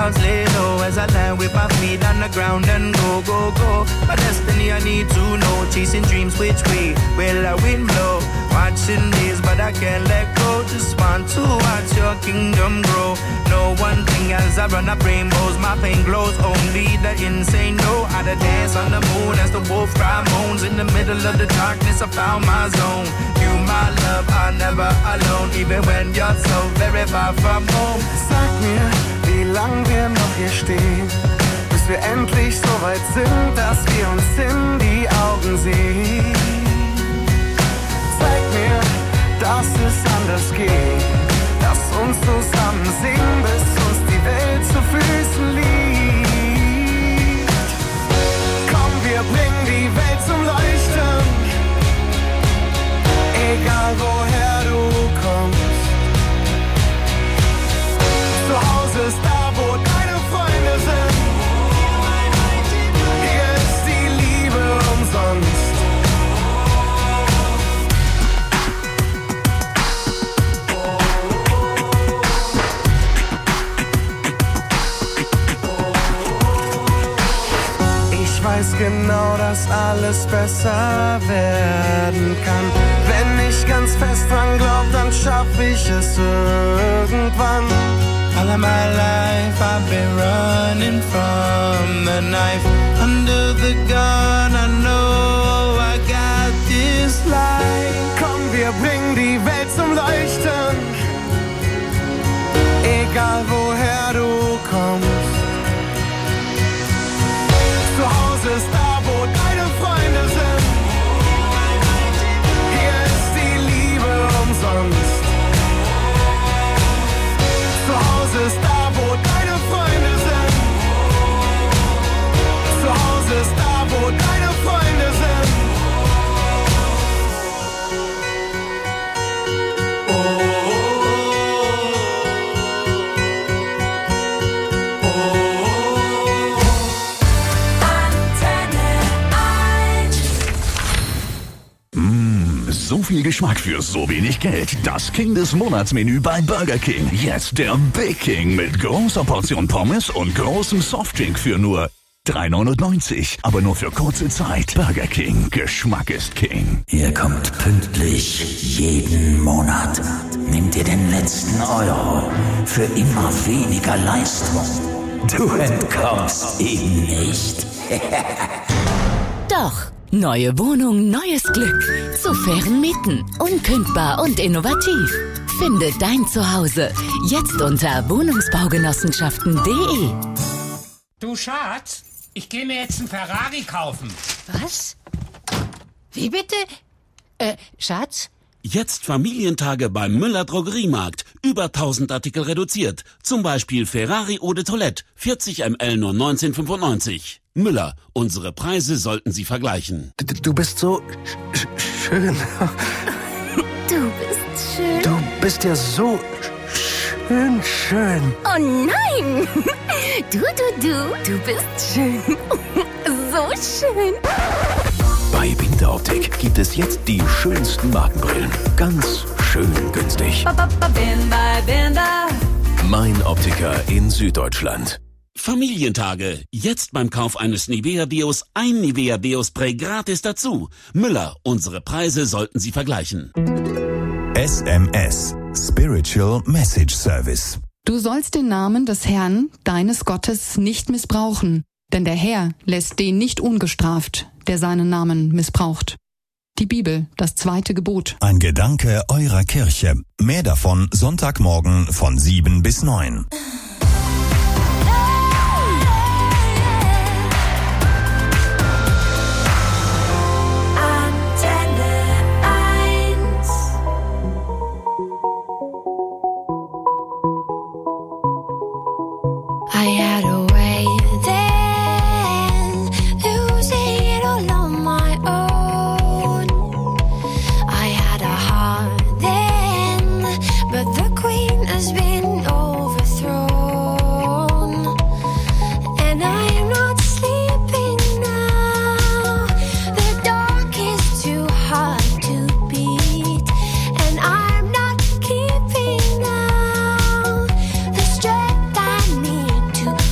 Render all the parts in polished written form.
dogs lay low as I land with my feet on the ground and go, go, go. My destiny I need to know, chasing dreams which way will I wind blow? Watching days but I can't let go, just want to watch your kingdom grow. No one thing as I run up rainbows, my pain glows, only the insane know how to dance on the moon as the wolf cry moans. In the middle of the darkness I found my zone. You my love, I'm never alone, even when you're so very far from home. Sag mir, wie lang wir noch hier stehen, bis wir endlich so weit sind, dass wir uns in die Augen sehen. Zeig mir, dass es anders geht, lass uns zusammen singen, bis uns die Welt zu Füßen liegt. Komm, wir bringen die Welt zum Leuchten, egal woher du kommst. Zu Hause ist da, wo deine Freunde sind. Hier ist die Liebe umsonst. Ich weiß genau, dass alles besser werden kann. Wenn ich ganz fest dran glaub, dann schaff ich es irgendwann. All of my life I've been running from the knife. Under the gun I know I got this life. Komm, wir bringen die Welt zum Leuchten, egal woher du kommst. Zu Hause ist da, wo deine Freunde sind. Hier ist die Liebe umsonst. Zu Hause ist da, wo deine Freunde sind. Zu Hause ist da, wo deine Freunde sind. So viel Geschmack für so wenig Geld. Das King des Monatsmenü bei Burger King. Jetzt der Big King mit großer Portion Pommes und großem Softdrink für nur 3,99. Aber nur für kurze Zeit. Burger King. Geschmack ist King. Ihr kommt pünktlich jeden Monat. Nehmt ihr den letzten Euro für immer weniger Leistung. Du entkommst ihm nicht. Doch. Neue Wohnung, neues Glück. Zu fairen Mieten. Unkündbar und innovativ. Finde dein Zuhause. Jetzt unter wohnungsbaugenossenschaften.de. Du Schatz, ich gehe mir jetzt einen Ferrari kaufen. Was? Wie bitte? Schatz? Jetzt Familientage beim Müller Drogeriemarkt. Über 1000 Artikel reduziert. Zum Beispiel Ferrari Eau de Toilette. 40 ml nur 19,95. Müller, unsere Preise sollten Sie vergleichen. Du bist so schön. Du bist schön. Du bist ja so schön. Oh nein! Du bist schön. So schön. Bei Winteroptik gibt es jetzt die schönsten Markenbrillen. Ganz schön günstig. Mein Optiker in Süddeutschland. Familientage. Jetzt beim Kauf eines Nivea Deos ein Nivea Deo Spray gratis dazu. Müller, unsere Preise sollten Sie vergleichen. SMS. Spiritual Message Service. Du sollst den Namen des Herrn, deines Gottes, nicht missbrauchen, denn der Herr lässt den nicht ungestraft, der seinen Namen missbraucht. Die Bibel, das 2. Gebot. Ein Gedanke eurer Kirche. Mehr davon Sonntagmorgen von 7 bis 9. I had a way then, losing it all on my own. I had a heart then, but the queen has been overthrown. And I am not sleeping now, the dark is too hard to beat. And I'm not keeping now the strength I need to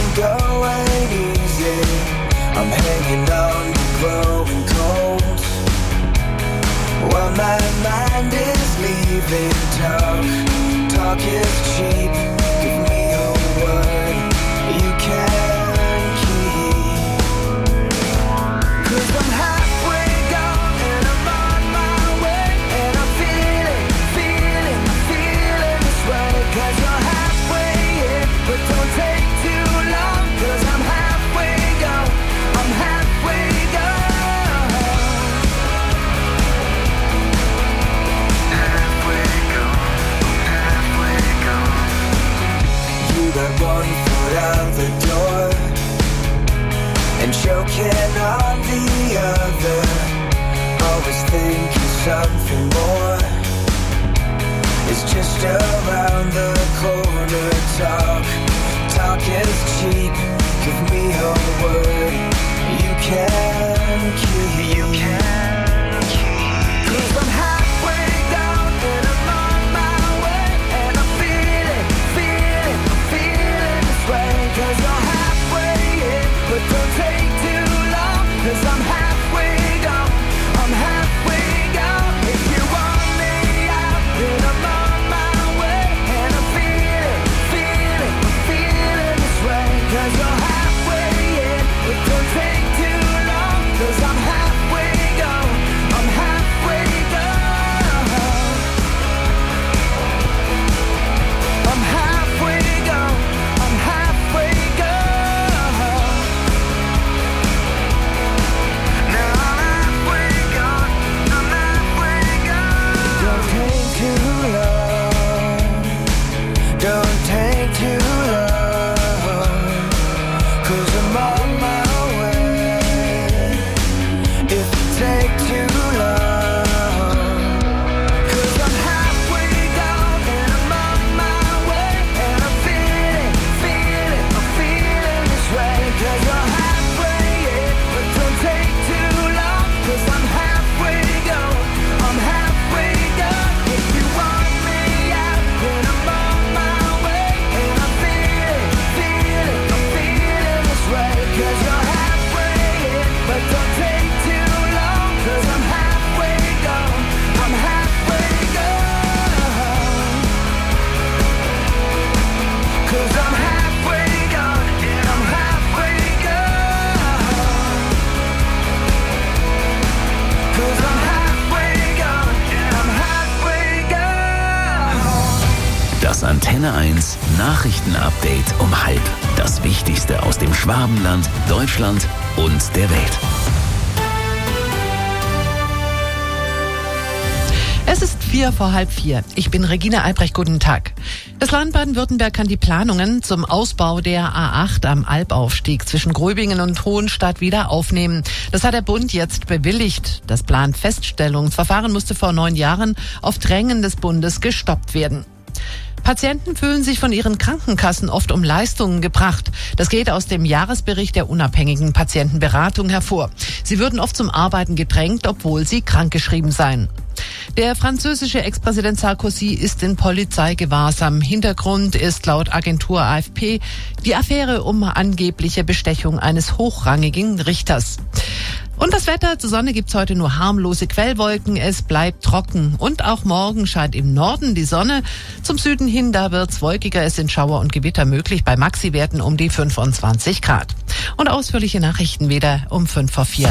ain't going easy. I'm hanging on to growing cold. While my mind is leaving talk is cheap. Give me a word you can keep. 'Cause I'm halfway gone and I'm on my way. And I'm feeling this way. 'Cause you're halfway in, but don't take too long. 'Cause I'm halfway gone, I'm halfway gone. Halfway gone. You got one foot out the door and choking on the other. Always thinking something more is just around the corner. Talk is cheap. Give me a word you can keep. 'Cause I'm halfway down and I'm on my way. And I'm feeling this way. 'Cause you're halfway in, but don't take too long. 'Cause I'm halfway gone, I'm halfway gone. If you want me out, then I'm on my way. And I'm feeling this way. 'Cause you're halfway in, but don't take too long. 'Cause I'm halfway gone, I'm halfway gone. I'm halfway gone, I'm halfway gone. Now I'm halfway gone, I'm halfway gone. Don't take too long, don't take too long. 'Cause I'm on my way. If you take too long, 'cause I'm halfway gone and I'm on my way. And I'm feeling this way. 'Cause you're halfway in, but don't take too long. 'Cause I'm halfway gone, I'm halfway gone. If you want me out, then I'm on my way. And I'm feeling this way. 'Cause you're halfway in, but don't take too long. 'Cause I'm halfway gone, I'm halfway gone. 'Cause I'm halfway gone, and I'm halfway gone. 'Cause I'm halfway gone, and I'm halfway gone. Das Antenne 1 Nachrichtenupdate um 12:30. Das Wichtigste aus dem Schwabenland, Deutschland und der Welt. Es ist 3:45. Ich bin Regina Albrecht. Guten Tag. Das Land Baden-Württemberg kann die Planungen zum Ausbau der A8 am Albaufstieg zwischen Gröbingen und Hohenstadt wieder aufnehmen. Das hat der Bund jetzt bewilligt. Das Planfeststellungsverfahren musste vor 9 Jahren auf Drängen des Bundes gestoppt werden. Patienten fühlen sich von ihren Krankenkassen oft um Leistungen gebracht. Das geht aus dem Jahresbericht der unabhängigen Patientenberatung hervor. Sie würden oft zum Arbeiten gedrängt, obwohl sie krankgeschrieben seien. Der französische Ex-Präsident Sarkozy ist in Polizeigewahrsam. Hintergrund ist laut Agentur AFP die Affäre um angebliche Bestechung eines hochrangigen Richters. Und das Wetter, zur Sonne gibt's heute nur harmlose Quellwolken, es bleibt trocken. Und auch morgen scheint im Norden die Sonne. Zum Süden hin, da wird's wolkiger, es sind Schauer und Gewitter möglich, bei Maxi-Werten um die 25 Grad. Und ausführliche Nachrichten wieder um 3:05.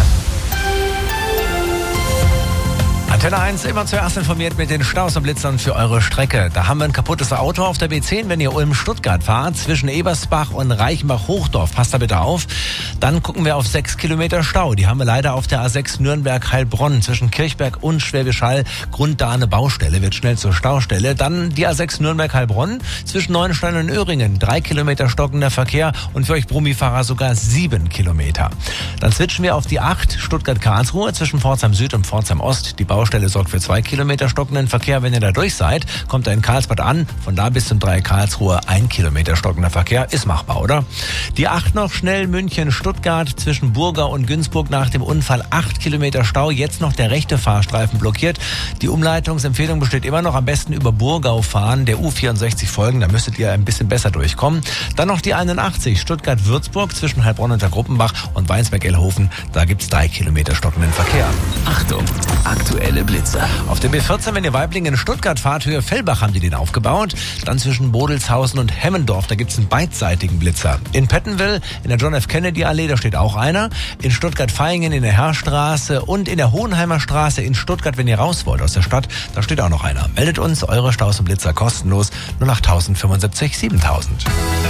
Antenne 1 immer zuerst informiert mit den Staus und Blitzern für eure Strecke. Da haben wir ein kaputtes Auto auf der B10, wenn ihr Ulm-Stuttgart fahrt, zwischen Ebersbach und Reichenbach-Hochdorf. Passt da bitte auf. Dann gucken wir auf 6 Kilometer Stau. Die haben wir leider auf der A6 Nürnberg-Heilbronn zwischen Kirchberg und Schwäbisch Hall. Grund da eine Baustelle, wird schnell zur Staustelle. Dann die A6 Nürnberg-Heilbronn zwischen Neuenstein und Öhringen. 3 Kilometer stockender Verkehr und für euch Brummifahrer sogar 7 Kilometer. Dann switchen wir auf die 8 Stuttgart-Karlsruhe zwischen Pforzheim Süd und Pforzheim Ost. Die Baustelle Baustelle sorgt für 2 Kilometer stockenden Verkehr. Wenn ihr da durch seid, kommt ihr in Karlsbad an. Von da bis zum Dreieck Karlsruhe 1 Kilometer stockender Verkehr. Ist machbar, oder? Die 8 noch schnell München-Stuttgart zwischen Burgau und Günzburg nach dem Unfall 8 Kilometer Stau. Jetzt noch der rechte Fahrstreifen blockiert. Die Umleitungsempfehlung besteht immer noch, am besten über Burgau fahren, der U64 folgen. Da müsstet ihr ein bisschen besser durchkommen. Dann noch die 81 Stuttgart-Würzburg zwischen Heilbronn und Gruppenbach und Weinsberg-Elhofen. Da gibt's 3 Kilometer stockenden Verkehr. Achtung, aktuelle Blitzer. Auf dem B14, wenn ihr Weiblingen in Stuttgart fahrt, Höhe Fellbach haben die den aufgebaut. Dann zwischen Bodelshausen und Hemmendorf, da gibt's einen beidseitigen Blitzer. In Pettenwil, in der John F. Kennedy Allee, da steht auch einer. In Stuttgart-Vaihingen in der Herrstraße und in der Hohenheimer Straße in Stuttgart, wenn ihr raus wollt aus der Stadt, da steht auch noch einer. Meldet uns eure Staus und Blitzer kostenlos 08000 75 7000.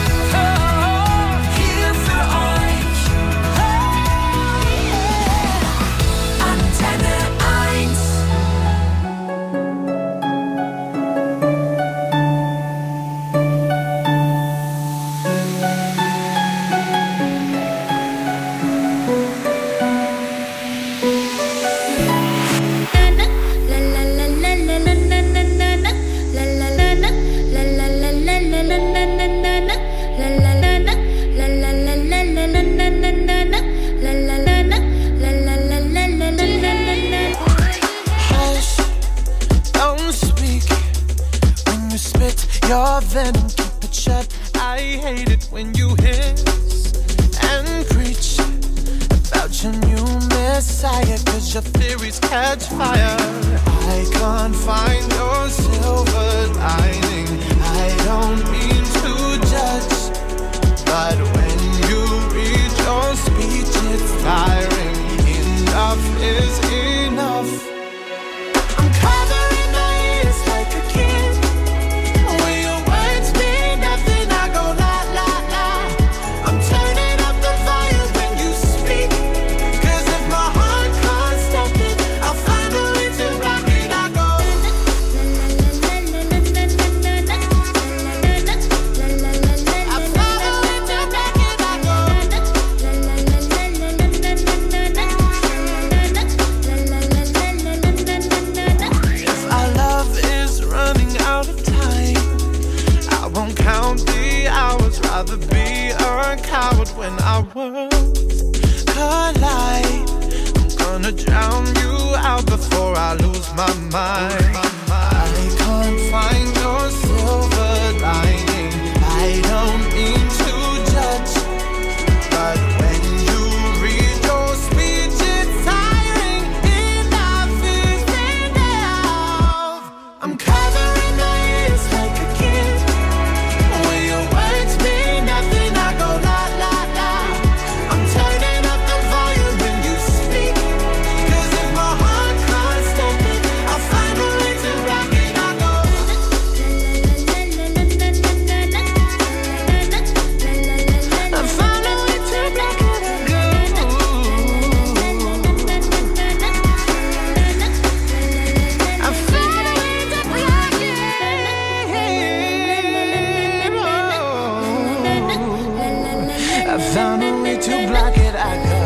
Your venom, keep it shut. I hate it when you hiss and preach about your new messiah, 'cause your theories catch fire. I can't find your silver lining. I don't mean to judge, but when you read your speech, it's tiring. Enough is enough. I'm covering my ears like a kid. Rather be a coward when our worlds collide. I'm gonna drown you out before I lose my mind. I can't find your silver lining. I don't mean to judge, but when you read your speech, it's tiring. Enough is enough. I'm covering my ears like a kid. When your words mean nothing, I go la la la. I'm turning up the volume when you speak, 'cause if my heart can't stop it, I'll find a way to rock it. I go I find a way to rock it. I find a way to rock it. I found a way to block it, I go.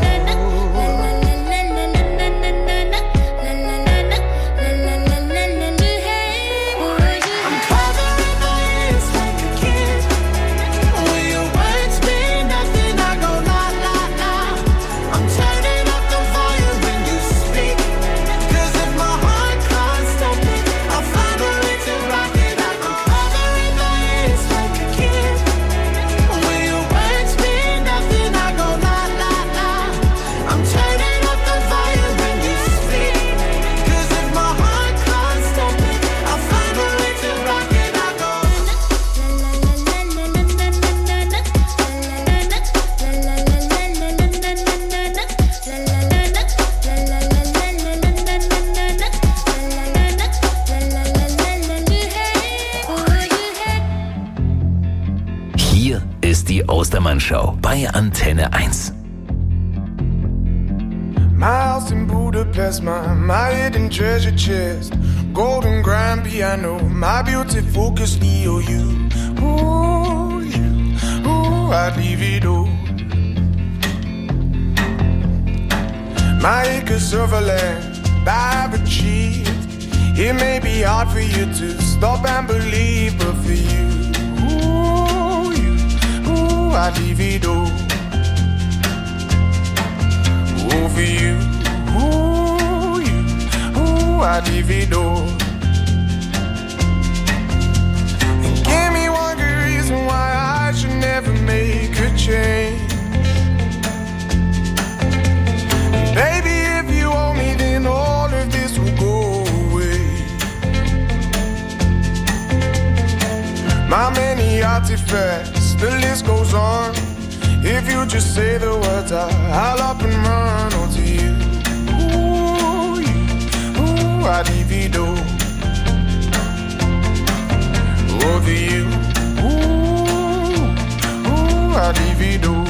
I'm covering my ears like a kid. When your words mean nothing, I go la la la. I'm turning up the volume when you speak, 'cause if my heart can't stop it, I'll find a way to rock it. I'm covering my ears like a kid. When your words mean nothing, I go la la la. I'm turning up the volume when you speak, 'cause if my heart can't stop it, I'll find a way to rock it. I go Hier ist die Ostermann-Show bei Antenne 1. My house in Budapest, my hidden treasure chest, golden grand piano, my beauty focus EOU. Ooh, I'd leave it all. My acres of land, I've achieved. It may be hard for you to stop and believe, but for you, I divido. Oh, for you, I divido. And give me one good reason why I should never make a change. Baby, if you owe me, then all of this will go away. My many artifacts, the list goes on. If you just say the words, I'll up and run onto you. I divido. Over you. I divido.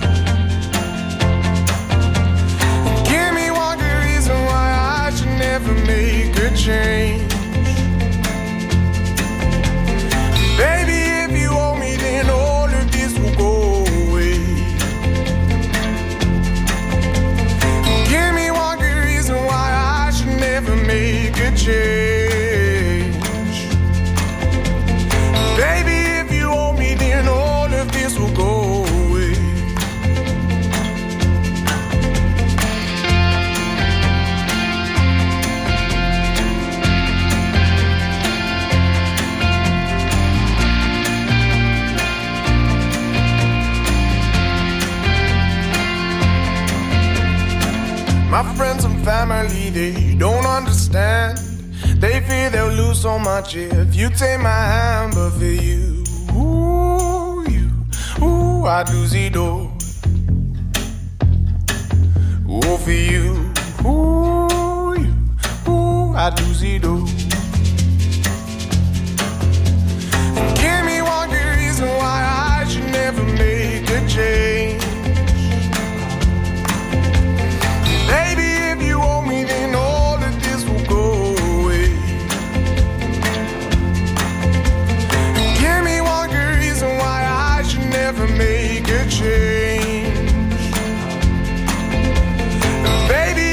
Give me one good reason why I should never make a change. Baby, if you owe me, then all of this will go away. Give me one good reason why I should never make a change. Baby, if you owe me, then all of this will go away. My friends and family, they don't understand. They fear they'll lose so much if you take my hand. But for you, I do zido. Oh, for you, I do zido. Give me one good reason why I should never make a change.